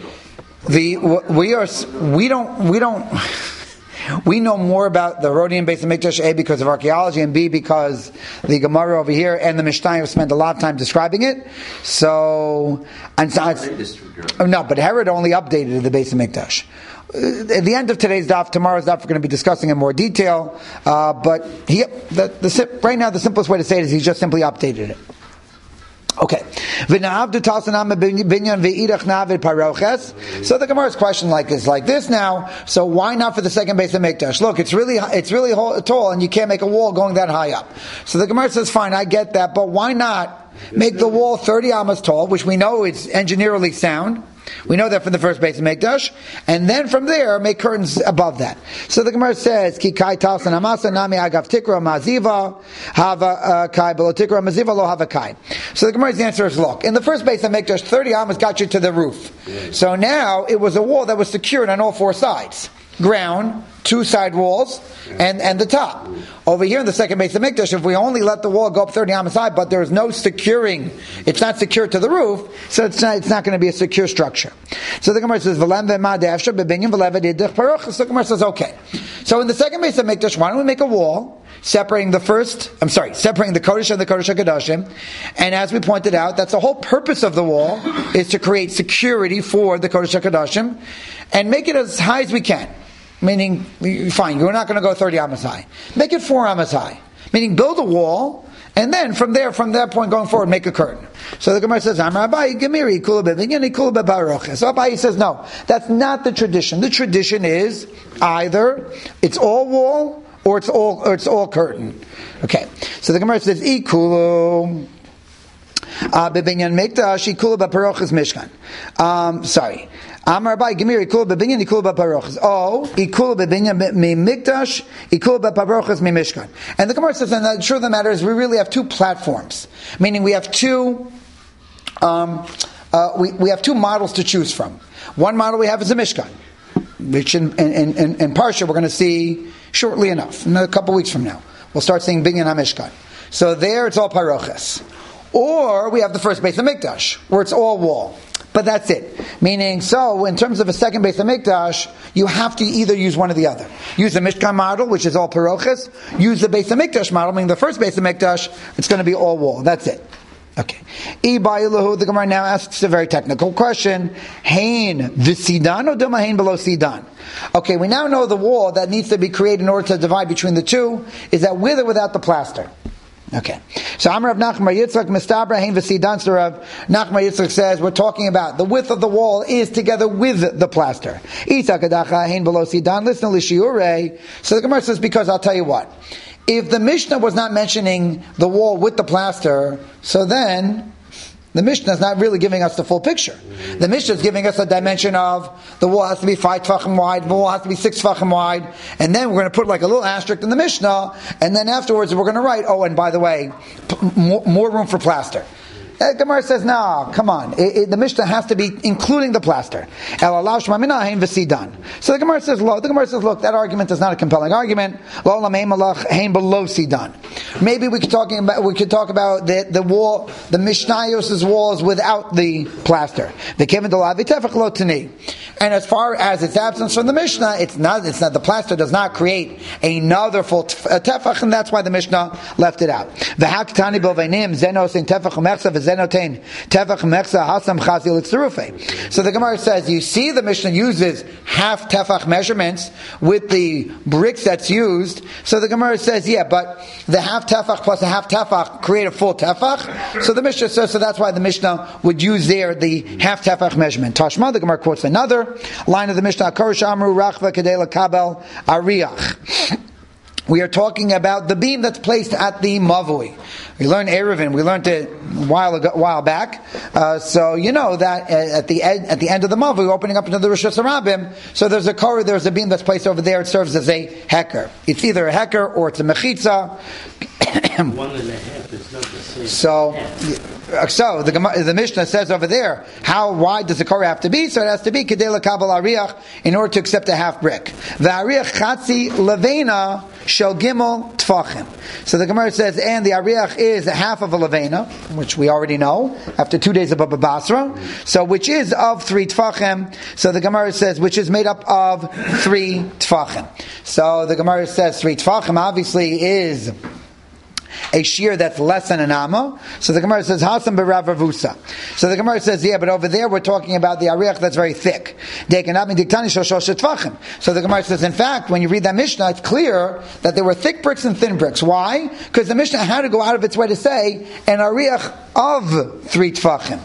built. We know more about the Herodian base of Mikdash, A, because of archaeology, and B, because the Gemara over here and the Mishnah have spent a lot of time describing it. So, no, but Herod only updated the base of Mikdash. At the end of today's daf, tomorrow's daf, we're going to be discussing in more detail. But right now, the simplest way to say it is he just simply updated it. Okay. So the Gemara's question is like this now. So why not for the second base of Mikdash? Look, it's really tall, and you can't make a wall going that high up. So the Gemara says, fine, I get that, but why not make the wall 30 amas tall, which we know is engineerily sound. We know that from the first base of Mikdash, and then from there make curtains above that. So the Gemara says, "Ki kai talsan amasa nami agav tikra maziva hava kai below tikra maziva lo hava kai." So the Gemara's answer is, look, in the first base of Mikdash, 30 amas got you to the roof. So now it was a wall that was secured on all 4 sides: ground, 2 side walls, and the top. Over here in the second base of Mikdash, if we only let the wall go up 30 amas high, but there's no securing, it's not secured to the roof, so it's not going to be a secure structure. So the Gemara says, so the Gemara says, okay. So in the second base of Mikdash, why don't we make a wall separating the Kodesh and the Kodesh HaKodashim? And as we pointed out, that's the whole purpose of the wall, is to create security for the Kodesh HaKodashim, and make it as high as we can. Meaning, fine, you're not going to go 30 amas high. Make it 4 amas high. Meaning, build a wall, and then from that point going forward, make a curtain. So the Gemara says, Amar Abayi, Gemiri, Kula Bebinyan, Kula Bebaroches. So Abayi says, no, that's not the tradition. The tradition is either it's all wall, or it's all curtain. Okay. So the Gemara says, Ikulu Bebinyan Mikdash, Ikulu Bebaroches Mishkan. Sorry. Amar Abayi, Gemiri, Ikul bebinyan, Ikul beparoches. Oh, Ikul bebinyan mi mikdash, Ikul beparoches mi mishkan. And the Gemara says, and the truth of the matter is, we really have 2 platforms. Meaning we have 2 models to choose from. One model we have is a Mishkan, which in Parsha we're going to see shortly enough, in a couple weeks from now. We'll start seeing Binyan HaMishkan. So there it's all Paroches. Or we have the first Beis HaMikdash, where it's all wall. But that's it. Meaning, so in terms of a second Beis HaMikdash, you have to either use one or the other. Use the Mishkan model, which is all Paroches. Use the Beis HaMikdash model, meaning the first Beis HaMikdash, it's going to be all wall. That's it. Okay. The Gemara now asks a very technical question. Hain v'sidan or duma hain below sidan? Okay, we now know the wall that needs to be created in order to divide between the two is that with or without the plaster. Okay. So Amar Rav Nachman Yitzchak Mistabra Hain v'sidan. So Rav Nachman Yitzchak says we're talking about the width of the wall is together with the plaster. Itzak Adacha Hain below sidan. Listen to Lishiure. So the Gemara says because I'll tell you what. If the Mishnah was not mentioning the wall with the plaster, so then the Mishnah is not really giving us the full picture. The Mishnah is giving us a dimension of the wall has to be 5 tefachim wide, the wall has to be 6 tefachim wide, and then we're going to put like a little asterisk in the Mishnah, and then afterwards we're going to write, oh, and by the way, more room for plaster. Gemara says, no, come on. The Mishnah has to be including the plaster. So the Gemara says, look, that argument is not a compelling argument. Maybe we could talk about the wall, the Mishnayos' walls without the plaster. And as far as its absence from the Mishnah, it's not the plaster does not create another full tefach, and that's why the Mishnah left it out. So the Gemara says, you see the Mishnah uses half tefach measurements with the bricks that's used. So the Gemara says, yeah, but the half tefach plus a half tefach create a full tefach. So the Mishnah says, so that's why the Mishnah would use there the half tefach measurement. Tashma, the Gemara quotes another line of the Mishnah, Korish Amru Rachva Kedei Kabel Ariach. We are talking about the beam that's placed at the mavui. We learned Eruvin. We learned it a while back. So you know that at the end of the mavui, opening up into the Rosh Hashanah, so there's a beam that's placed over there. It serves as a heker. It's either a heker or it's a mechitza. 1.5 is not the same. So the Mishnah says over there, how wide does the korah have to be? So it has to be kedei l'kabel ariach in order to accept a half brick. The ariach chatzi levena shel gimel tfachim. So the Gemara says, and the ariach is a half of a levena, which we already know after 2 days of Baba Basra. So which is of 3 tfachim. So the Gemara says, which is made up of 3 tfachim. So the Gemara says 3 tfachim obviously is a shear that's less than an amma. So the Gemara says, Hasam b'rav Ravusa. So the Gemara says, yeah, but over there we're talking about the ariach that's very thick. So the Gemara says, in fact, when you read that Mishnah, it's clear that there were thick bricks and thin bricks. Why? Because the Mishnah had to go out of its way to say, an ariach of 3 tfachim.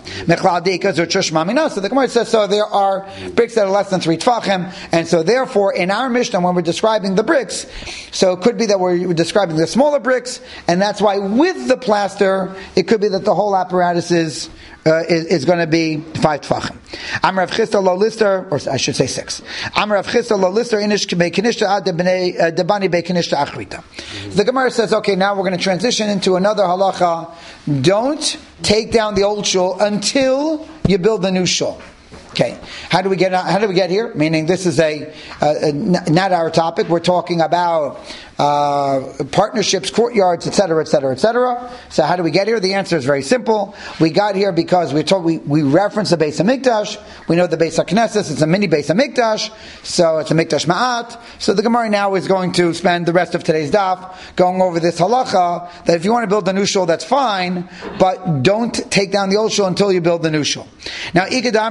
So the Gemara says, so there are bricks that are less than 3 tfachim, and so therefore, in our Mishnah, when we're describing the bricks, so it could be that we're describing the smaller bricks, and that's why with the plaster, it could be that the whole apparatus is going to be 5 tfachim. Amar Rav Chisda lo lister, or I should say 6. Amar Rav Chisda lo lister inish be kinishta ad debani be kinishta achrita. The Gemara says, okay, now we're going to transition into another halacha. Don't take down the old shul until you build the new shul. Okay, how do we get here? Meaning, this is not our topic. We're talking about partnerships, courtyards, etc., etc., etc. So how do we get here? The answer is very simple. We got here because we reference the Beis HaMikdash. We know the Beis HaKnesses. It's a mini Beis HaMikdash, so it's a Mikdash Ma'at. So the Gemara now is going to spend the rest of today's daf going over this halacha that if you want to build a new shul, that's fine, but don't take down the old shul until you build the new shul. Now, so the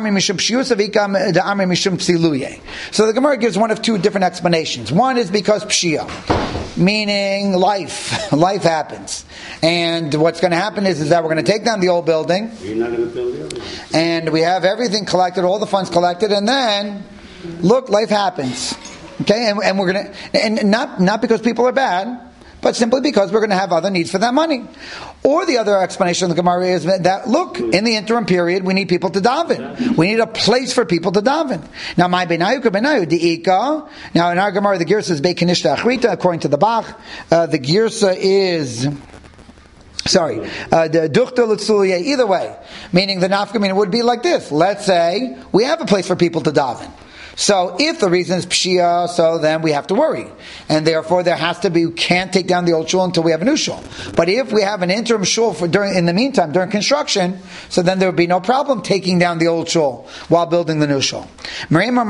Gemara gives one of 2 different explanations. One is because pshia, meaning life happens, and what's going to happen is that we're going to take down the old building. You're not going to build the other. And we have everything collected, all the funds collected, and then look, life happens. Okay, and we're going to, and not because people are bad, but simply because we're going to have other needs for that money. Or the other explanation of the Gemara is that, look, in the interim period, we need people to daven. We need a place for people to daven. Now, my benayu benayu diika. Now, in our Gemara, the girsa is bekinishta achrita, according to the Bach. The girsa is Either way, meaning the nafkamina would be like this. Let's say we have a place for people to daven. So if the reason is pshia, so then we have to worry. And therefore we can't take down the old shul until we have a new shul. But if we have an interim shul in the meantime, during construction, so then there would be no problem taking down the old shul while building the new shul. So Miriam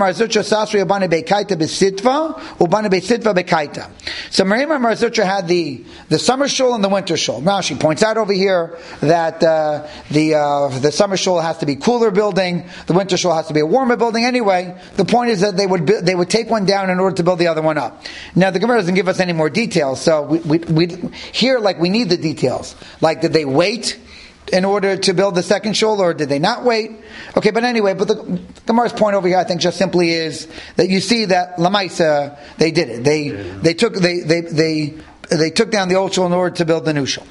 Marzucha had the summer shul and the winter shul. Now she points out over here that the summer shul has to be cooler building, the winter shul has to be a warmer building anyway. The point is that they would take one down in order to build the other one up. Now the Gemara doesn't give us any more details, so we here we need the details. Like, did they wait in order to build the second shul, or did they not wait? Okay, but anyway, but the Gemara's point over here, I think, just simply is that you see that Lamaisa, they did it. They took down the old shul in order to build the new shul.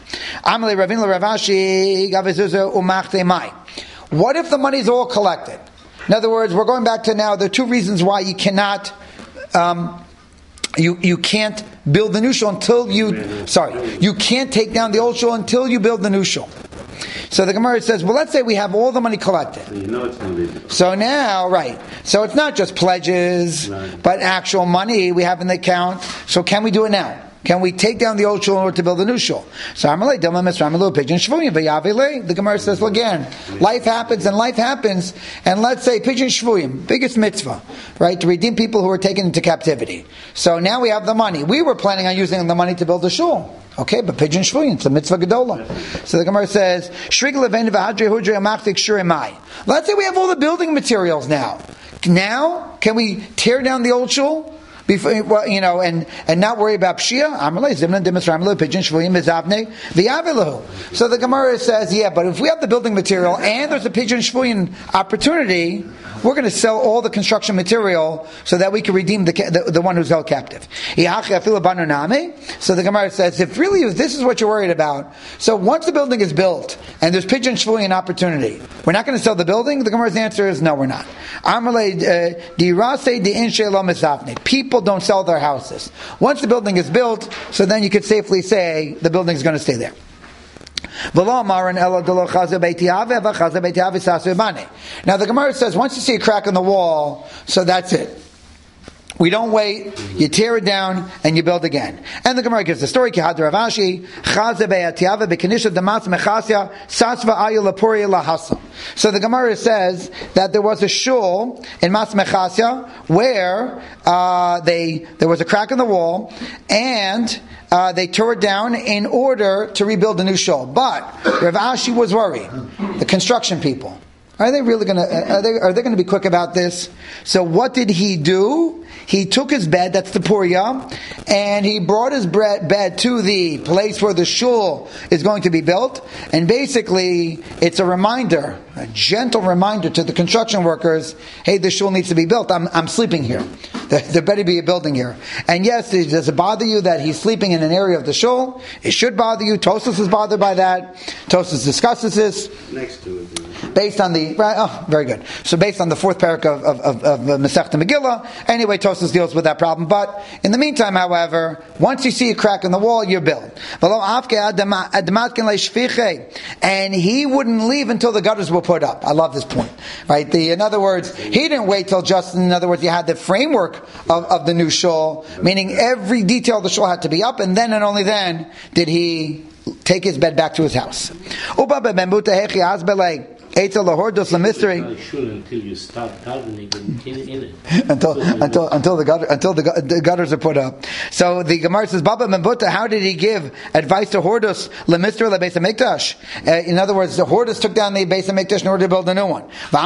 What if the money's all collected? In other words, we're going back to now, there are two reasons why you cannot, you can't build the new shul until you can't take down the old shul until you build the new shul. So the Gemara says, well, let's say we have all the money collected. So now, so it's not just pledges, but actual money we have in the account. So can we do it now? Can we take down the old shul in order to build a new shul? So the Gemara says, well, again, life happens, and let's say pigeon shvuyim, biggest mitzvah, right, to redeem people who were taken into captivity. So now we have the money. We were planning on using the money to build a shul. Okay, but pigeon shvuyim, it's a mitzvah gedola. So the Gemara says, let's say we have all the building materials now. Now, can we tear down the old shul? Before, and not worry about pshia. So the Gemara says, yeah, but if we have the building material and there's a pigeon shvuyin opportunity, we're going to sell all the construction material so that we can redeem the one who's held captive. So the Gemara says, if this is what you're worried about, so once the building is built and there's pigeon shvuyin opportunity, we're not going to sell the building? The Gemara's answer is no, we're not. People don't sell their houses. Once the building is built, so then you could safely say the building is going to stay there. Now the Gemara says, once you see a crack in the wall, so that's it. We don't wait, you tear it down, and you build again. And the Gemara gives the story, so the Gemara says that there was a shul in Mas Mechasya where there was a crack in the wall, and they tore it down in order to rebuild a new shul. But Rav Ashi was worried. The construction people, are they really going to? Are they going to be quick about this? So what did he do? He took his bed, that's the Puria, and he brought his bed to the place where the shul is going to be built. And basically, it's a reminder, a gentle reminder to the construction workers, hey, the shul needs to be built. I'm sleeping here. There better be a building here. And yes, does it bother you that he's sleeping in an area of the shul? It should bother you. Tosfos is bothered by that. Tosfos discusses this. Next to it. Based on very good. So based on the fourth parak of Masechta Megillah, anyway, Tosfos deals with that problem. But in the meantime, however, once you see a crack in the wall, you're built. And he wouldn't leave until the gutters were put up. I love this point. Right? In other words, he didn't wait till in other words, you had the framework of the new shul, meaning every detail of the shul had to be up, and then and only then did he take his bed back to his house. Until you stop davening in it. until the gutters are put up. So the Gemara says, Baba Membuta, how did he give advice to Hordus lemistra lebeis hamikdash? In other words, the Hordus took down the Beis Hamikdash in order to build a new one.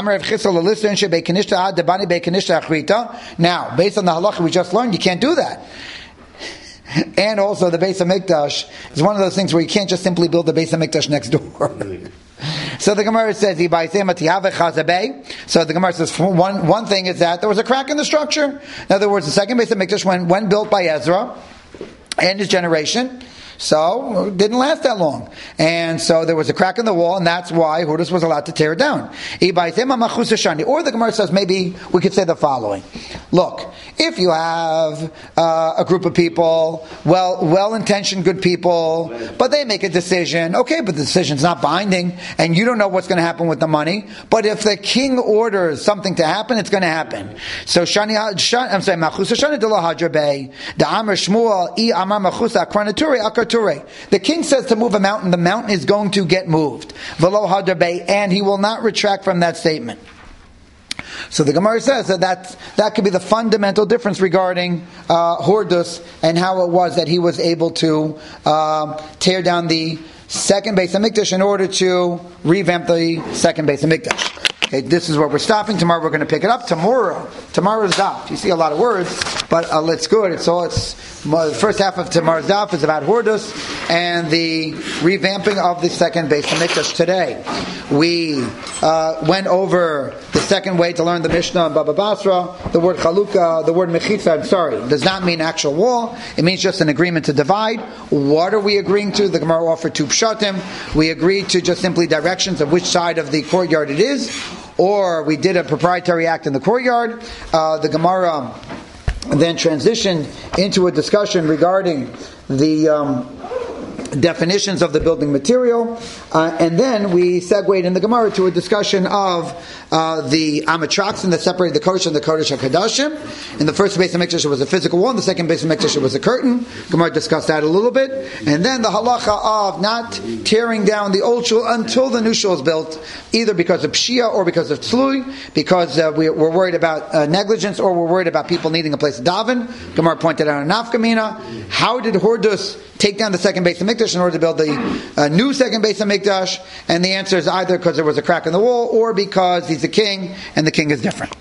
Now, based on the halacha we just learned, you can't do that. And also, the Beis Hamikdash is one of those things where you can't just simply build the Beis Hamikdash next door. So the Gemara says, so the Gemara says, one thing is that there was a crack in the structure. In other words, the second Beis Hamikdash, when built by Ezra and his generation, So it didn't last that long. And so there was a crack in the wall, and that's why Hurdus was allowed to tear it down. Or the Gemara says maybe we could say the following. Look, if you have a group of people, well-intentioned good people, but they make a decision, okay, but the decision's not binding, and you don't know what's going to happen with the money, but if the king orders something to happen, it's going to happen. So the king says to move a mountain, the mountain is going to get moved. And he will not retract from that statement. So the Gemara says that could be the fundamental difference regarding Hurdus and how it was that he was able to tear down the second Beis HaMikdash in order to revamp the second Beis HaMikdash. Okay, this is where we're stopping. Tomorrow we're going to pick it up. Tomorrow's daf. You see a lot of words, but it's good. The first half of tomorrow's daf is about Hurdus and the revamping of the second Beis HaMikdash. Today we went over the second way to learn the Mishnah in Baba Basra. The word chalukah, the word mechitza, does not mean actual wall. It means just an agreement to divide. What are we agreeing to? The Gemara offered two pshatim. We agreed to just simply directions of which side of the courtyard it is, or we did a proprietary act in the courtyard. The Gemara then transitioned into a discussion regarding the definitions of the building material, and then we segued in the Gemara to a discussion of the amatraxim that separated the Kodesh and the Kodesh HaKadoshim. In the first Beis HaMikdash it was a physical wall, in the second Beis HaMikdash it was a curtain. Gemara discussed that a little bit, and then the halacha of not tearing down the old shul until the new shul is built, either because of Pshia or because of Tzlui, because we're worried about negligence, or we're worried about people needing a place to daven. Gemara pointed out a nafkamina. How did Hurdus take down the second Beis HaMikdash in order to build the new second Beis HaMikdash? And the answer is either because there was a crack in the wall, or because he's a king and the king is different.